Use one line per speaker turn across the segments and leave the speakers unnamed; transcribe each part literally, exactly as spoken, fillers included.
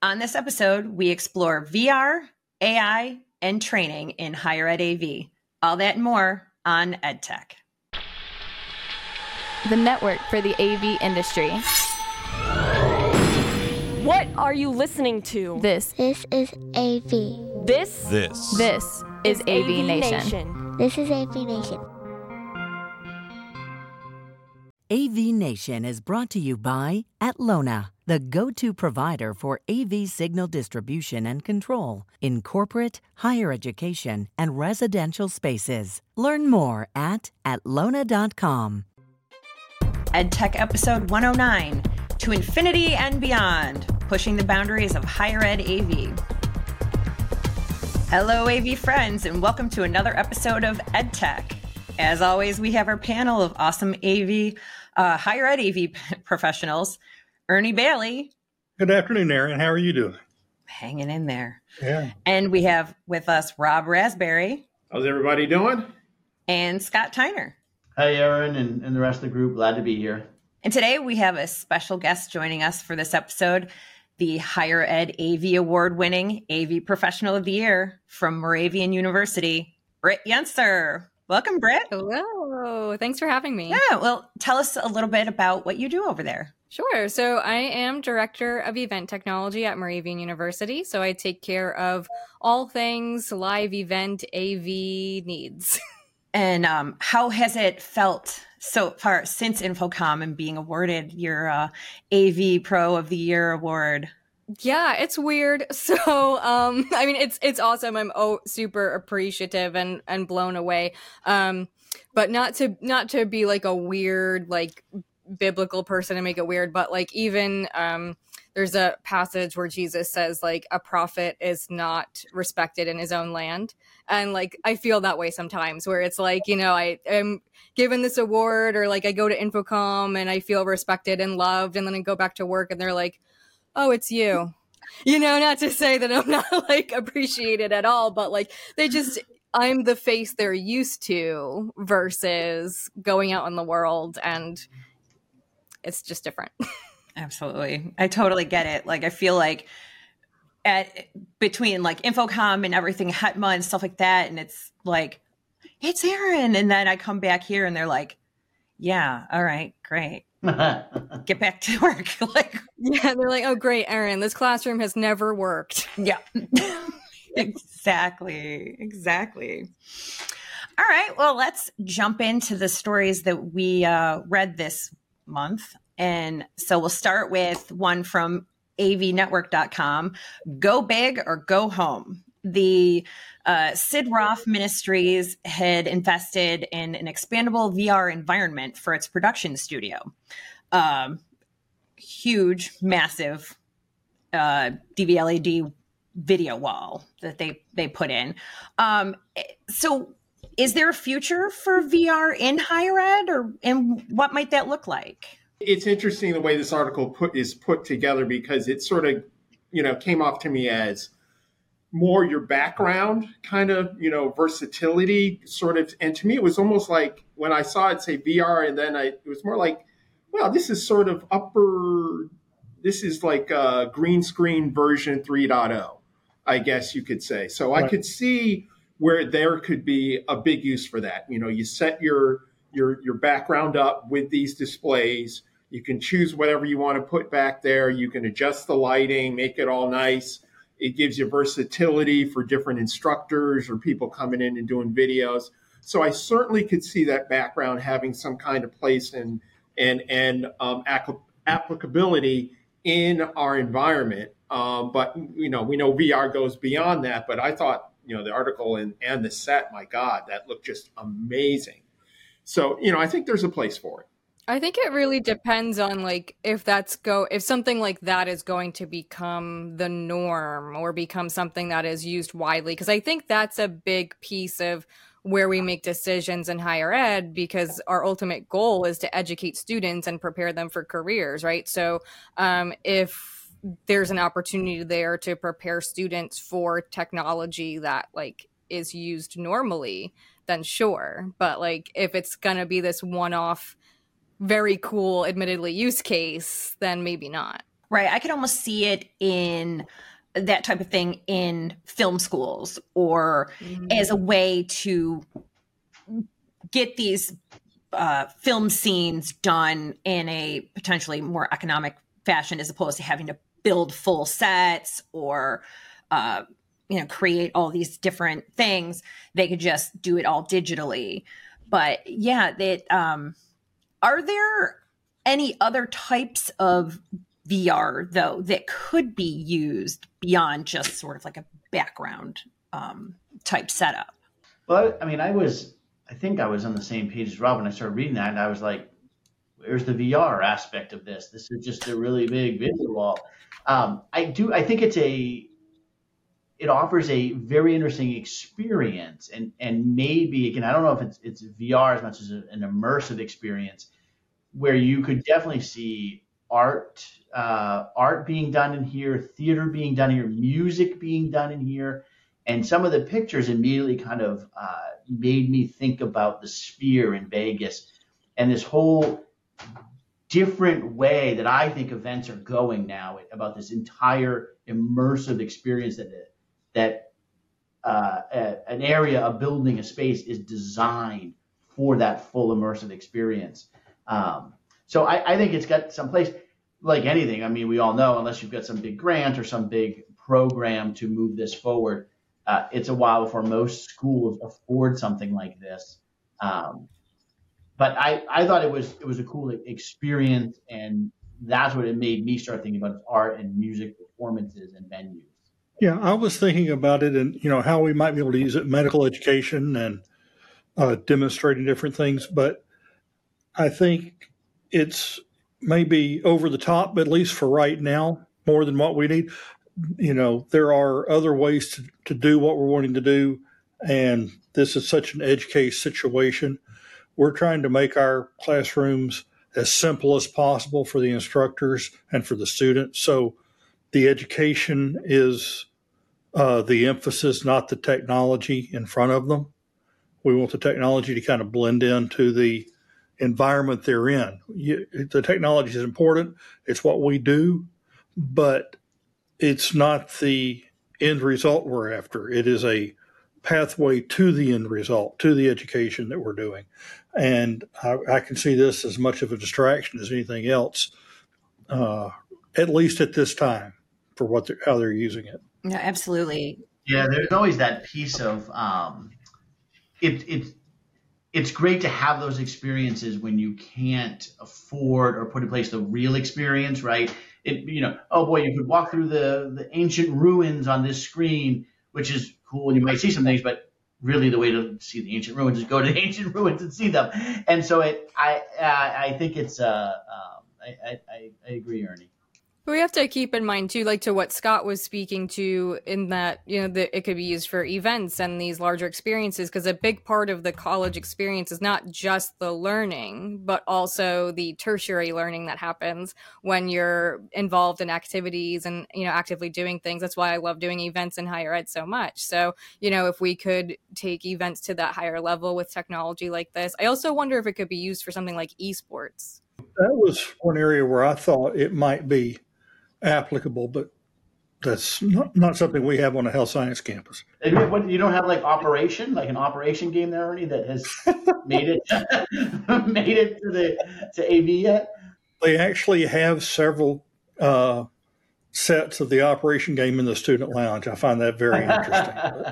On this episode, we explore V R, A I, and training in higher ed A V. All that and more on EdTech.
The network for the A V industry.
What are you listening to?
This.
This is A V.
This.
This.
This is A V Nation.
Nation.
This is A V Nation.
A V Nation is brought to you by Atlona, the go-to provider for A V signal distribution and control in corporate, higher education, and residential spaces. Learn more at atlona dot com.
EdTech episode one oh nine, To Infinity and Beyond, pushing the boundaries of higher ed A V. Hello, A V friends, and welcome to another episode of EdTech. As always, we have our panel of awesome A V, uh, higher ed A V professionals. Ernie Bailey.
Good afternoon, Erin. How are you doing?
Hanging in there.
Yeah.
And we have with us Rob Raspberry.
How's everybody doing?
And Scott Tyner.
Hi, Erin, and, and the rest of the group. Glad to be here.
And today we have a special guest joining us for this episode, the Higher Ed A V Award-winning A V Professional of the Year from Moravian University, Britt Yenser. Welcome, Britt.
Hello. Thanks for having me.
Yeah, well, tell us a little bit about what you do over there.
Sure. So I am Director of Event Technology at Moravian University. So I take care of all things live event A V needs.
And um, how has it felt so far since InfoComm and being awarded your uh, A V Pro of the Year award?
Yeah, it's weird. So, um, I mean, it's it's awesome. I'm oh, super appreciative and, and blown away. Um, but not to not to be like a weird, like biblical person and make it weird, but like even um, there's a passage where Jesus says like a prophet is not respected in his own land. And like, I feel that way sometimes where it's like, you know, I am given this award or like I go to InfoComm and I feel respected and loved. And then I go back to work and they're like, oh, it's you, you know, not to say that I'm not like appreciated at all, but like they just, I'm the face they're used to versus going out in the world, and it's just different.
Absolutely. I totally get it. Like, I feel like at between like InfoComm and everything, Hetma and stuff like that, and it's like, it's Erin. And then I come back here and they're like, yeah, all right, great. Get back to work. Like,
yeah, they're like, oh, great, Erin, this classroom has never worked.
Yeah, exactly. Exactly. All right. Well, let's jump into the stories that we uh, read this month. And so we'll start with one from A V network dot com, Go Big or Go Home. The uh, Sid Roth Ministries had invested in an expandable V R environment for its production studio. Um, huge, massive uh, D V L A D video wall that they, they put in. Um, so is there a future for V R in higher ed, or and what might that look like?
It's interesting the way this article put is put together, because it sort of, you know, came off to me as more your background kind of, you know, versatility sort of. And to me, it was almost like when I saw it say V R, and then I, it was more like, well, this is sort of upper, this is like a green screen version three point oh, I guess you could say. So right. I could see where there could be a big use for that. You know, you set your your your background up with these displays. You can choose whatever you want to put back there. You can adjust the lighting, make it all nice. It gives you versatility for different instructors or people coming in and doing videos. So I certainly could see that background having some kind of place and and and um, applicability in our environment. Um, but you know, we know V R goes beyond that. But I thought, you know, the article and and the set, my God, that looked just amazing. So, you know, I think there's a place for it.
I think it really depends on like if that's go if something like that is going to become the norm or become something that is used widely, because I think that's a big piece of where we make decisions in higher ed, because our ultimate goal is to educate students and prepare them for careers, right? So um, if there's an opportunity there to prepare students for technology that like is used normally, then sure. But like if it's going to be this one-off, very cool, admittedly, use case, then maybe not.
Right. I could almost see it in that type of thing in film schools or mm-hmm. as a way to get these uh, film scenes done in a potentially more economic fashion, as opposed to having to build full sets or, uh, you know, create all these different things. They could just do it all digitally. But yeah, that um, are there any other types of V R though that could be used beyond just sort of like a background um, type setup?
Well, I mean, I was, I think I was on the same page as Rob when I started reading that, and I was like, where's the V R aspect of this? This is just a really big video wall. Um, I do, I think it's a, it offers a very interesting experience, and and maybe, again, I don't know if it's it's V R as much as a, an immersive experience, where you could definitely see art, uh, art being done in here, theater being done here, music being done in here. And some of the pictures immediately kind of uh, made me think about the Sphere in Vegas and this whole different way that I think events are going now, about this entire immersive experience that that uh, a, an area, a building, a space is designed for that full immersive experience. Um, so I, I think it's got some place, like anything. I mean, we all know, unless you've got some big grant or some big program to move this forward, uh, it's a while before most schools afford something like this. Um, but I, I thought it was it was a cool experience, and that's what it made me start thinking about art and music performances and venues.
Yeah, I was thinking about it and, you know, how we might be able to use it in medical education and uh, demonstrating different things. But I think it's maybe over the top, but at least for right now, more than what we need. You know, there are other ways to, to do what we're wanting to do. And this is such an edge case situation. We're trying to make our classrooms as simple as possible for the instructors and for the students. So the education is uh, the emphasis, not the technology in front of them. We want the technology to kind of blend into the environment they're in. You, the technology is important. It's what we do, but it's not the end result we're after. It is a pathway to the end result, to the education that we're doing. And I, I can see this as much of a distraction as anything else, uh, at least at this time, for what they're, how they're using it.
No, absolutely.
Yeah, there's always that piece of um, it. It it's great to have those experiences when you can't afford or put in place the real experience, right? It, you know, oh boy, you could walk through the the ancient ruins on this screen, which is cool, and you might see some things, but really the way to see the ancient ruins is go to the ancient ruins and see them. And so it, I, I, I think it's, uh, um, I, I, I agree, Ernie.
We have to keep in mind too, like to what Scott was speaking to, in that, you know, that it could be used for events and these larger experiences, because a big part of the college experience is not just the learning, but also the tertiary learning that happens when you're involved in activities and, you know, actively doing things. That's why I love doing events in higher ed so much. So, you know, if we could take events to that higher level with technology like this, I also wonder if it could be used for something like esports.
That was one area where I thought it might be applicable, but that's not, not something we have on a health science campus.
And what, you don't have like Operation, like an Operation game there, Ernie, that has made it made it to the to A V yet?
They actually have several uh, sets of the Operation game in the student lounge. I find that very interesting.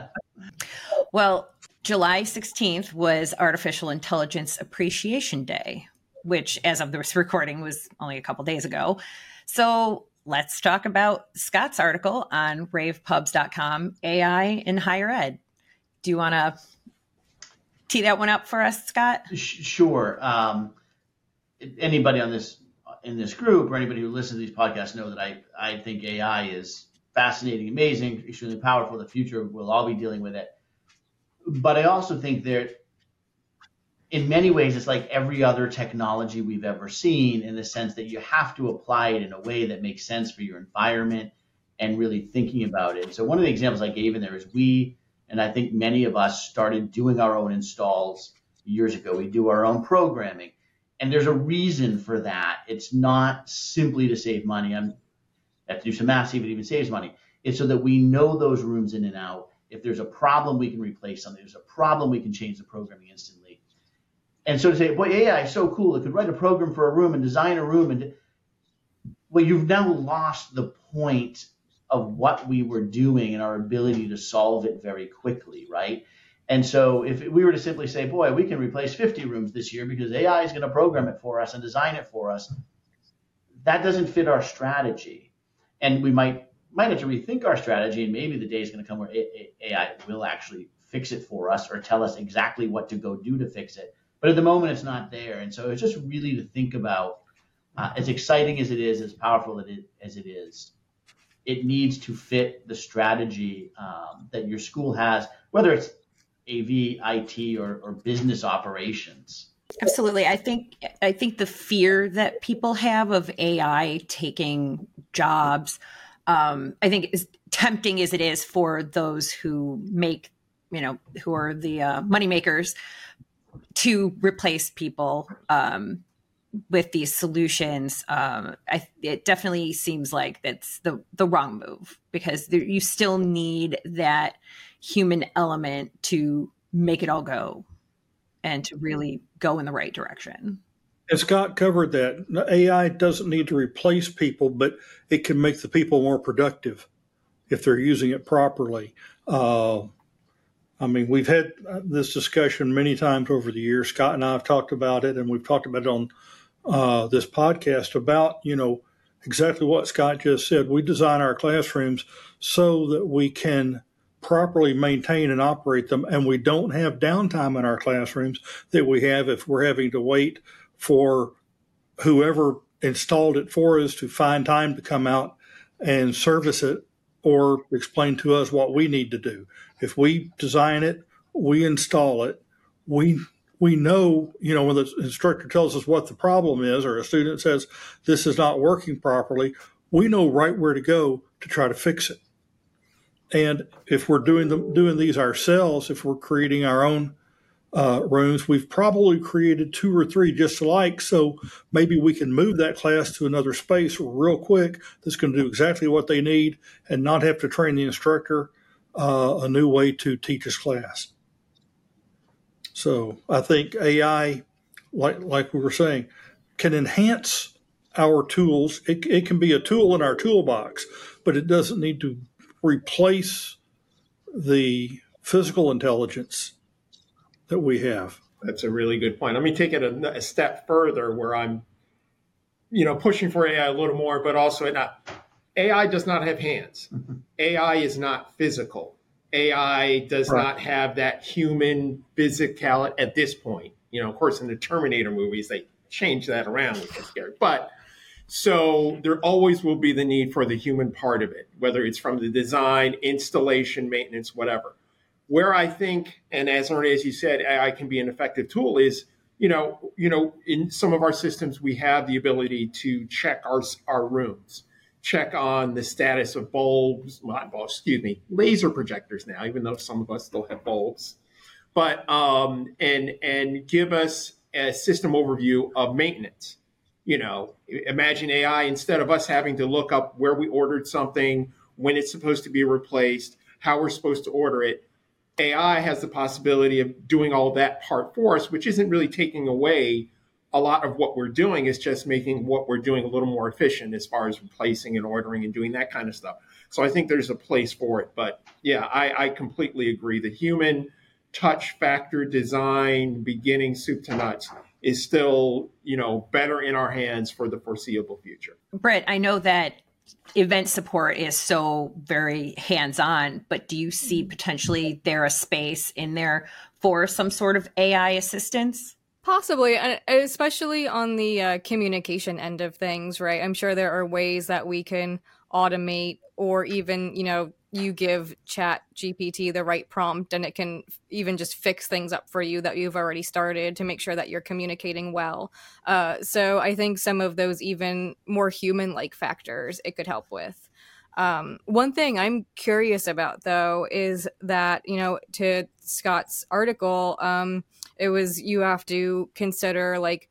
Well, July sixteenth was Artificial Intelligence Appreciation Day, which, as of this recording, was only a couple days ago. So let's talk about Scott's article on rave pubs dot com, A I in higher ed. Do you want to tee that one up for us, Scott?
Sure. Um, anybody on this in this group or anybody who listens to these podcasts know that I, I think A I is fascinating, amazing, extremely powerful. The future, we'll all be dealing with it. But I also think that in many ways, it's like every other technology we've ever seen, in the sense that you have to apply it in a way that makes sense for your environment and really thinking about it. So one of the examples I gave in there is we, and I think many of us, started doing our own installs years ago. We do our own programming. And there's a reason for that. It's not simply to save money. I'm have to do some math, see if it even saves money. It's so that we know those rooms in and out. If there's a problem, we can replace something. If there's a problem, we can change the programming instantly. And so to say, boy, A I is so cool. It could write a program for a room and design a room. And well, you've now lost the point of what we were doing and our ability to solve it very quickly, right? And so if we were to simply say, boy, we can replace fifty rooms this year because A I is going to program it for us and design it for us, that doesn't fit our strategy. And we might might have to rethink our strategy, and maybe the day is going to come where A I will actually fix it for us or tell us exactly what to go do to fix it. But at the moment, it's not there. And so it's just really to think about, uh, as exciting as it is, as powerful it is, as it is, it needs to fit the strategy um, that your school has, whether it's A V, I T, or, or business operations.
Absolutely. I think I think the fear that people have of A I taking jobs, um, I think as tempting as it is for those who make, you know, who are the uh, money makers to replace people um, with these solutions. Um, I, it definitely seems like that's the, the wrong move, because there, you still need that human element to make it all go and to really go in the right direction.
And Scott covered that. A I doesn't need to replace people, but it can make the people more productive if they're using it properly. Uh, I mean, we've had this discussion many times over the years. Scott and I have talked about it, and we've talked about it on uh, this podcast about, you know, exactly what Scott just said. We design our classrooms so that we can properly maintain and operate them, and we don't have downtime in our classrooms that we have if we're having to wait for whoever installed it for us to find time to come out and service it or explain to us what we need to do. If we design it, we install it, we we know, you know, when the instructor tells us what the problem is, or a student says this is not working properly, we know right where to go to try to fix it. And if we're doing them, doing these ourselves, if we're creating our own uh, rooms, we've probably created two or three just alike. So maybe we can move that class to another space real quick that's going to do exactly what they need and not have to train the instructor uh, a new way to teach his class. So I think A I, like like we were saying, can enhance our tools. It, it can be a tool in our toolbox, but it doesn't need to replace the physical intelligence that we have.
That's a really good point. Let me take it a, a step further, where I'm, you know, pushing for A I a little more, but also not. A I does not have hands. Mm-hmm. A I is not physical. A I does right. not have that human physicality at this point. You know, of course, in the Terminator movies, they change that around, which is scary. But so there always will be the need for the human part of it, whether it's from the design, installation, maintenance, whatever. Where I think, and as Ernie, as you said, A I can be an effective tool is, you know, you know, in some of our systems, we have the ability to check our our rooms, check on the status of bulbs, not bulbs, excuse me, laser projectors now, even though some of us still have bulbs, but um, and and give us a system overview of maintenance. You know, imagine A I, instead of us having to look up where we ordered something, when it's supposed to be replaced, how we're supposed to order it. A I has the possibility of doing all that part for us, which isn't really taking away a lot of what we're doing. It's just making what we're doing a little more efficient as far as replacing and ordering and doing that kind of stuff. So I think there's a place for it. But yeah, I, I completely agree. The human touch factor, design, beginning soup to nuts is still, you know, better in our hands for the foreseeable future.
Britt, I know that event support is so very hands-on, but do you see potentially there a space in there for some sort of A I assistance?
Possibly, and especially on the uh, communication end of things, right? I'm sure there are ways that we can automate, or even, you know, you give Chat G P T the right prompt and it can even just fix things up for you that you've already started to make sure that you're communicating well. Uh, so I think some of those even more human-like factors it could help with. Um, one thing I'm curious about, though, is that, you know, to Scott's article, um, it was you have to consider, like,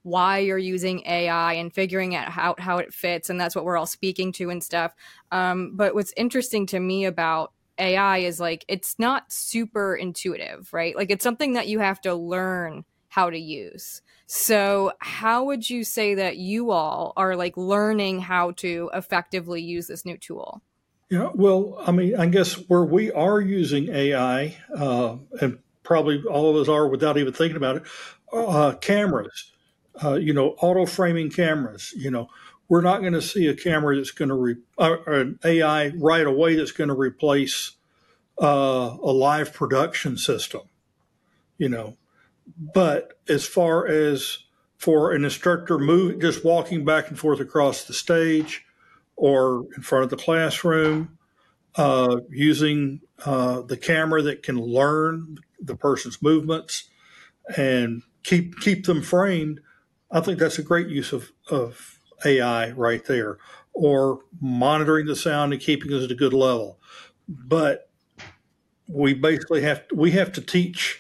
why you're using A I and figuring out how, how it fits. And that's what we're all speaking to and stuff. Um, but what's interesting to me about A I is like, it's not super intuitive, right? Like it's something that you have to learn how to use. So how would you say that you all are like learning how to effectively use this new tool?
Yeah, well, I mean, I guess where we are using A I, uh, and probably all of us are without even thinking about it, uh, cameras, uh, you know, auto framing cameras. You know, we're not going to see a camera that's going to, re- uh, or an A I right away that's going to replace uh, a live production system, you know. But as far as for an instructor move, just walking back and forth across the stage or in front of the classroom, uh, using uh, the camera that can learn the person's movements and keep keep them framed, I think that's a great use of, of A I right there. Or monitoring the sound and keeping it at a good level. But we basically have we have to teach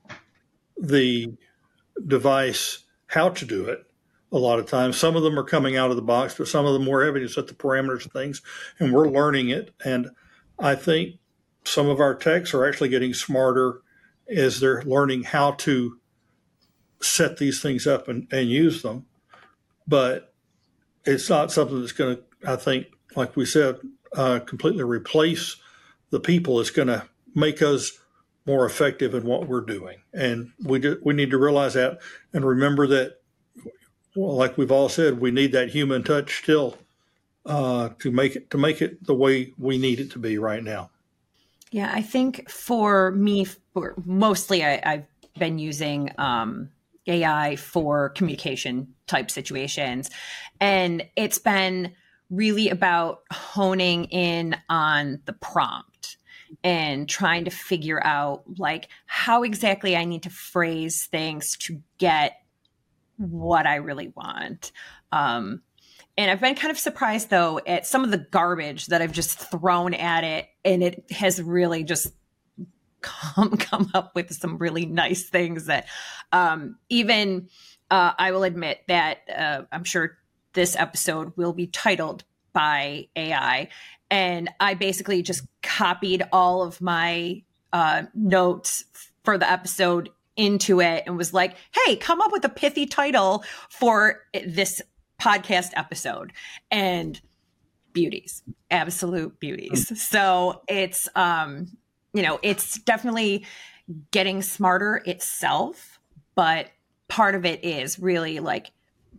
the device how to do it a lot of times. Some of them are coming out of the box, but some of them we're having to set the parameters and things, and we're learning it. And I think some of our techs are actually getting smarter as they're learning how to set these things up and, and use them. But it's not something that's going to, I think, like we said, uh, completely replace the people. It's going to make us more effective in what we're doing. And we do, we need to realize that and remember that, well, like we've all said, we need that human touch still uh, to make it to make it the way we need it to be right now.
Yeah, I think for me, for mostly I, I've been using um, A I for communication type situations. And it's been really about honing in on the prompt and trying to figure out like how exactly I need to phrase things to get what I really want. Um, and I've been kind of surprised though at some of the garbage that I've just thrown at it. And it has really just come, come up with some really nice things that um, even uh, I will admit that uh, I'm sure this episode will be titled by A I. And I basically just copied all of my uh, notes for the episode into it and was like, hey, come up with a pithy title for this podcast episode. And beauties, absolute beauties. So it's, um, you know, it's definitely getting smarter itself, but part of it is really like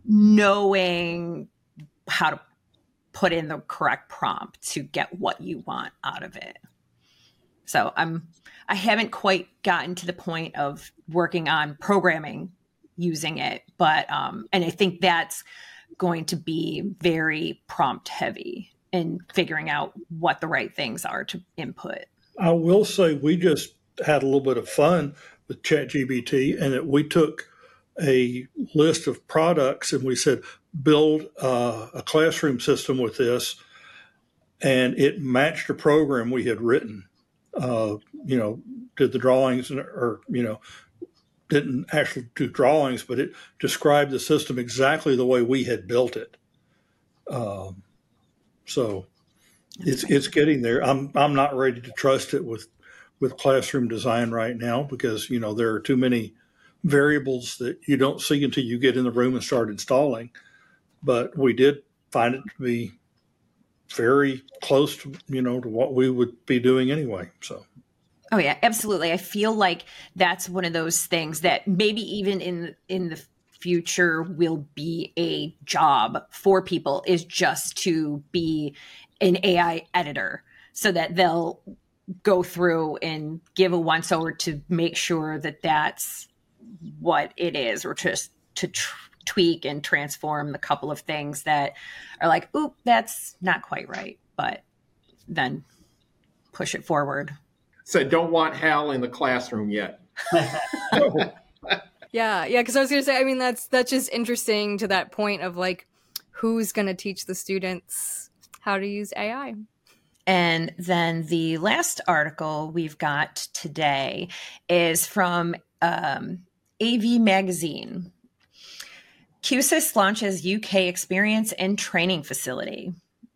knowing how to put in the correct prompt to get what you want out of it. So I'm, I haven't quite gotten to the point of working on programming using it, but, um, and I think that's going to be very prompt heavy in figuring out what the right things are to input.
I will say we just had a little bit of fun with ChatGPT, and that we took a list of products and we said, build uh, a classroom system with this. And it matched a program we had written, uh, you know, did the drawings and, or, you know, didn't actually do drawings, but it described the system exactly the way we had built it. Um, so it's it's getting there. I'm I'm not ready to trust it with with classroom design right now because, you know, there are too many variables that you don't see until you get in the room and start installing. But we did find it to be very close to, you know, to what we would be doing anyway. So.
Oh yeah, absolutely. I feel like that's one of those things that maybe even in in the future will be a job for people, is just to be an A I editor so that they'll go through and give a once over to make sure that that's what it is, or just to tr- tweak and transform the couple of things that are like, oop, that's not quite right, but then push it forward.
So don't want Hal in the classroom yet.
Yeah, yeah, because I was going to say, I mean, that's that's just interesting to that point of like, who's going to teach the students how to use A I?
And then the last article we've got today is from um, A V Magazine. Q S Y S launches U K experience and training facility.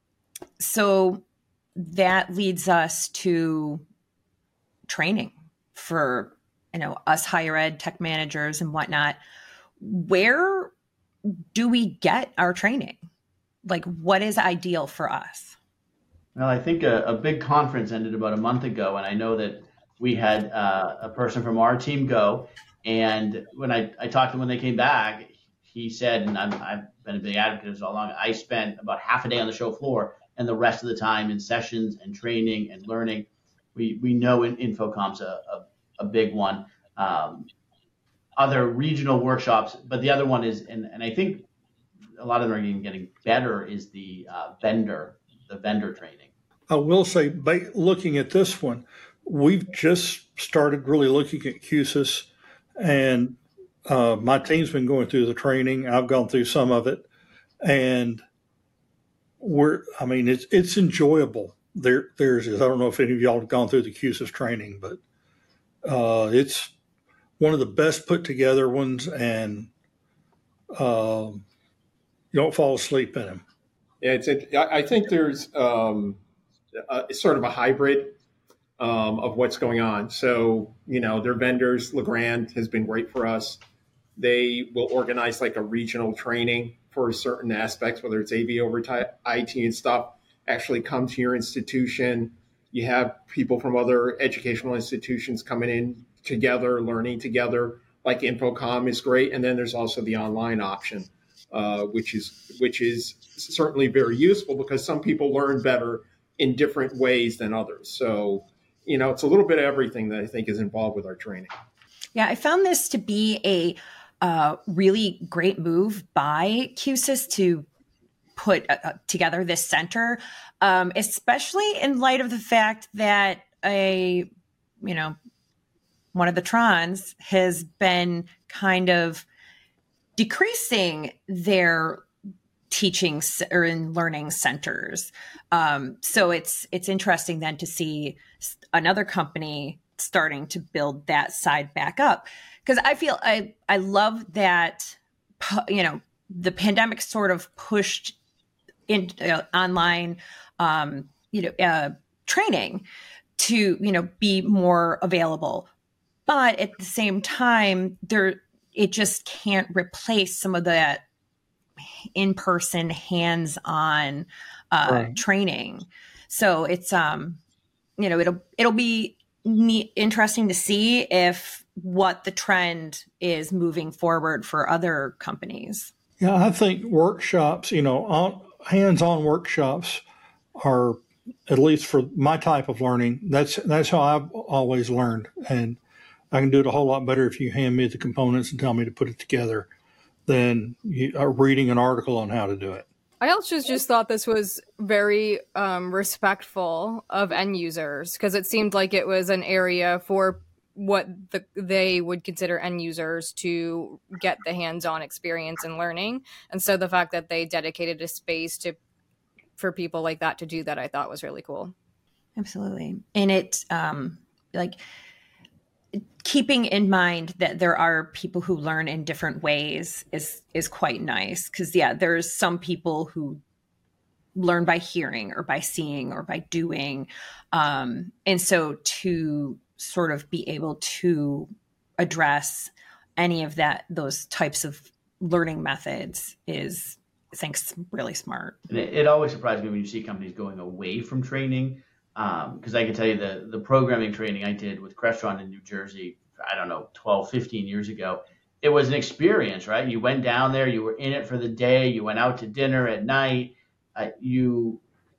So that leads us to training for, you know, us higher ed tech managers and whatnot. Where do we get our training? Like, what is ideal for us?
Well, I think a, a big conference ended about a month ago, and I know that we had uh, a person from our team go. And when I, I talked to him when they came back, he said, and I'm, I've been a big advocate of this all along, I spent about half a day on the show floor and the rest of the time in sessions and training and learning. We we know in, Infocom's a, a, a big one. Um, other regional workshops, but the other one is, and, and I think a lot of them are even getting better, is the uh, vendor, the vendor training.
I will say, by looking at this one, we've just started really looking at Q S Y S, and uh, my team's been going through the training. I've gone through some of it, and we're, I mean, it's it's enjoyable. There, there's, I don't know if any of y'all have gone through the Q S Y S training, but uh, it's one of the best put together ones, and um, you don't fall asleep in them.
Yeah, it's. It, I think there's um, a, sort of a hybrid um, of what's going on. So, you know, their vendors, Legrand has been great for us. They will organize like a regional training for certain aspects, whether it's A V over I T and stuff, actually come to your institution. You have people from other educational institutions coming in together, learning together, like Infocom is great. And then there's also the online option, uh, which is which is certainly very useful because some people learn better in different ways than others. So, you know, it's a little bit of everything that I think is involved with our training.
Yeah, I found this to be a uh, really great move by Q S Y S to put uh, together this center, um, especially in light of the fact that a, you know, one of the Trons has been kind of decreasing their teaching or in learning centers. Um, so it's it's interesting then to see another company starting to build that side back up, because I feel I I love that, you know, the pandemic sort of pushed in uh, online, um, you know, uh, training to, you know, be more available. But at the same time, there it just can't replace some of that in-person, hands-on uh, right. training. So it's um, you know, it'll it'll be neat, interesting to see if what the trend is moving forward for other companies.
Yeah, I think workshops, you know, on, hands-on workshops are, at least for my type of learning, that's that's how I've always learned. And I can do it a whole lot better if you hand me the components and tell me to put it together than you are reading an article on how to do it.
I also just thought this was very um, respectful of end users, because it seemed like it was an area for what the, they would consider end users to get the hands-on experience and learning. And so the fact that they dedicated a space to for people like that to do that, I thought was really cool.
Absolutely. And it, um, like, keeping in mind that there are people who learn in different ways is is quite nice, because yeah, there's some people who learn by hearing or by seeing or by doing, um, and so to sort of be able to address any of that, those types of learning methods is, I think, really smart.
And it, it always surprises me when you see companies going away from training. Because um, I can tell you the, the programming training I did with Crestron in New Jersey, I don't know, twelve, fifteen years ago, it was an experience, right? You went down there, you were in it for the day, you went out to dinner at night, uh, you,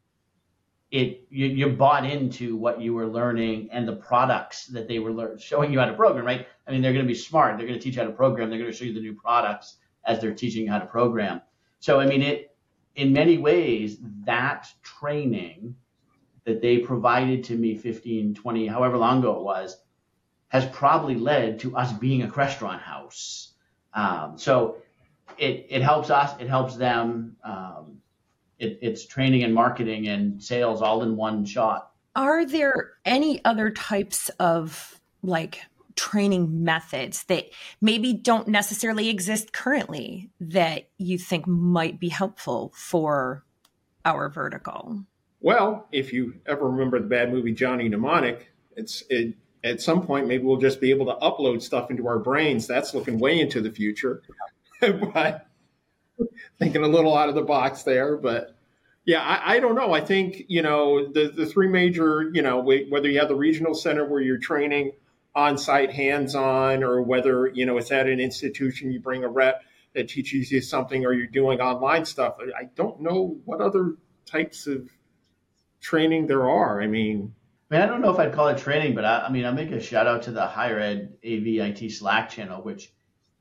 it, you you bought into what you were learning and the products that they were lear- showing you how to program, right? I mean, they're going to be smart. They're going to teach you how to program. They're going to show you the new products as they're teaching you how to program. So, I mean, it in many ways, that training that they provided to me fifteen, twenty, however long ago it was, has probably led to us being a Crestron house. Um, so it it helps us, it helps them. Um, it, it's training and marketing and sales all in one shot.
Are there any other types of like training methods that maybe don't necessarily exist currently that you think might be helpful for our vertical?
Well, if you ever remember the bad movie Johnny Mnemonic, it's it, at some point maybe we'll just be able to upload stuff into our brains. That's looking way into the future, but thinking a little out of the box there. But yeah, I, I don't know. I think, you know, the, the three major, you know, whether you have the regional center where you're training on-site, hands-on, or whether, you know, it's at an institution, you bring a rep that teaches you something, or you're doing online stuff. I don't know what other types of training there are. I mean,
I mean, I don't know if I'd call it training, but I, I mean, I'll make a shout out to the Higher Ed A V I T Slack channel, which,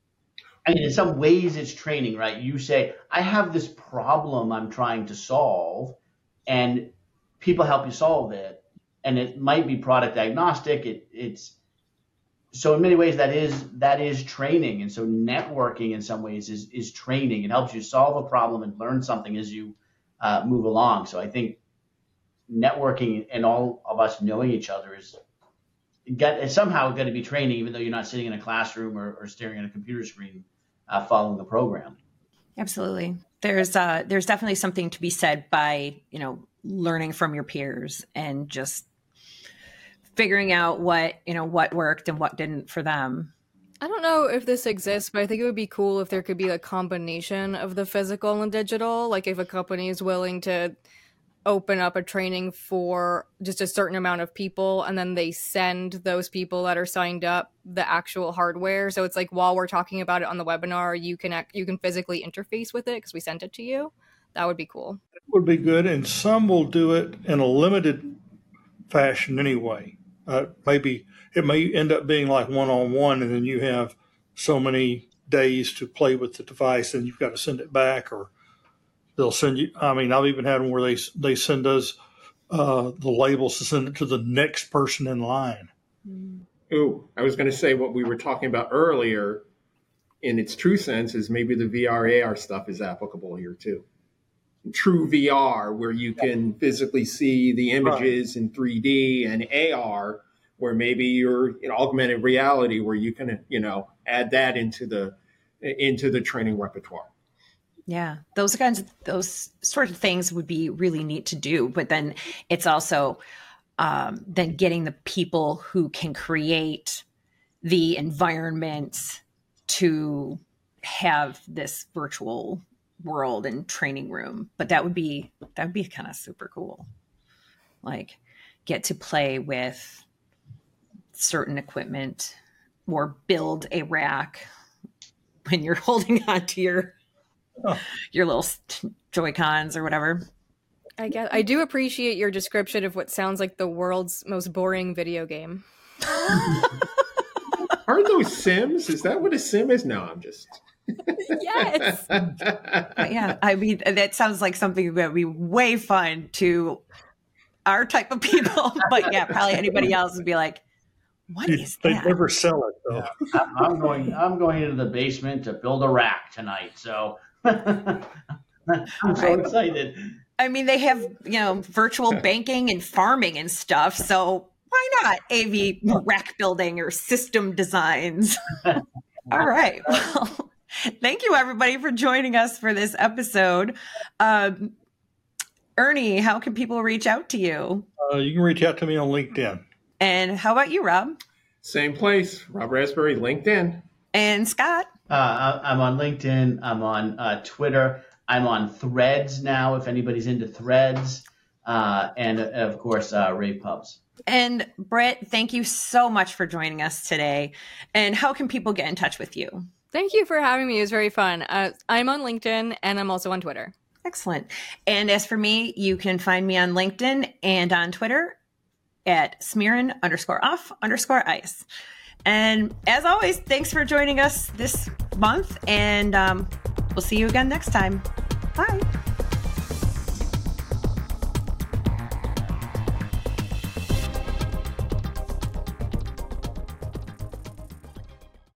I mean, in some ways it's training, right? You say, I have this problem I'm trying to solve, and people help you solve it. And it might be product agnostic. It, it's so in many ways that is that is training. And so networking in some ways is is training. It helps you solve a problem and learn something as you uh, move along. So I think networking and all of us knowing each other is got, it's somehow going to be training, even though you're not sitting in a classroom or, or staring at a computer screen uh, following the program.
Absolutely. There's uh, there's definitely something to be said by, you know, learning from your peers and just figuring out what, you know, what worked and what didn't for them.
I don't know if this exists, but I think it would be cool if there could be a combination of the physical and digital. Like if a company is willing to open up a training for just a certain amount of people, and then they send those people that are signed up the actual hardware. So it's like while we're talking about it on the webinar, you can act, you can physically interface with it because we sent it to you. That would be cool.
It would be good, and some will do it in a limited fashion anyway. Uh, maybe it may end up being like one-on-one, and then you have so many days to play with the device, and you've got to send it back, or they'll send you. I mean, I've even had them where they they send us uh, the labels to send it to the next person in line.
Ooh, I was going to say what we were talking about earlier. In its true sense, is maybe the V R A R stuff is applicable here too. True V R, where you can physically see the images right in three D, and A R, where maybe you're in augmented reality, where you can, you know, add that into the into the training repertoire.
Yeah, those kinds of those sort of things would be really neat to do. But then it's also um, then getting the people who can create the environments to have this virtual world and training room. But that would be that would be kind of super cool. Like get to play with certain equipment or build a rack when you're holding on to your oh. your little Joy-Cons or whatever.
I guess I do appreciate your description of what sounds like the world's most boring video game.
Are those Sims? Is that what a Sim is? No, I'm just
yes.
But yeah, I mean, that sounds like something that would be way fun to our type of people. But yeah, probably anybody else would be like, what is
they
that?
They never sell it, though.
Yeah, I'm going I'm going into the basement to build a rack tonight. So I'm so
Right.
excited.
I mean, they have, you know, virtual banking and farming and stuff. So why not A V rack building or system designs? All right. Well, thank you, everybody, for joining us for this episode. Um, Ernie, how can people reach out to you?
Uh, you can reach out to me on LinkedIn.
And how about you, Rob?
same place. Rob Raspberry, LinkedIn.
And Scott?
Uh, I- I'm on LinkedIn. I'm on uh, Twitter. I'm on Threads now, if anybody's into Threads. Uh, and, uh, of course, uh, Rave Pubs.
And Britt, thank you so much for joining us today. And how can people get in touch with you?
Thank you for having me. It was very fun. Uh, I'm on LinkedIn and I'm also on Twitter.
Excellent. And as for me, you can find me on LinkedIn and on Twitter at smearin underscore off underscore ice. And as always, thanks for joining us this month. And um, we'll see you again next time. Bye.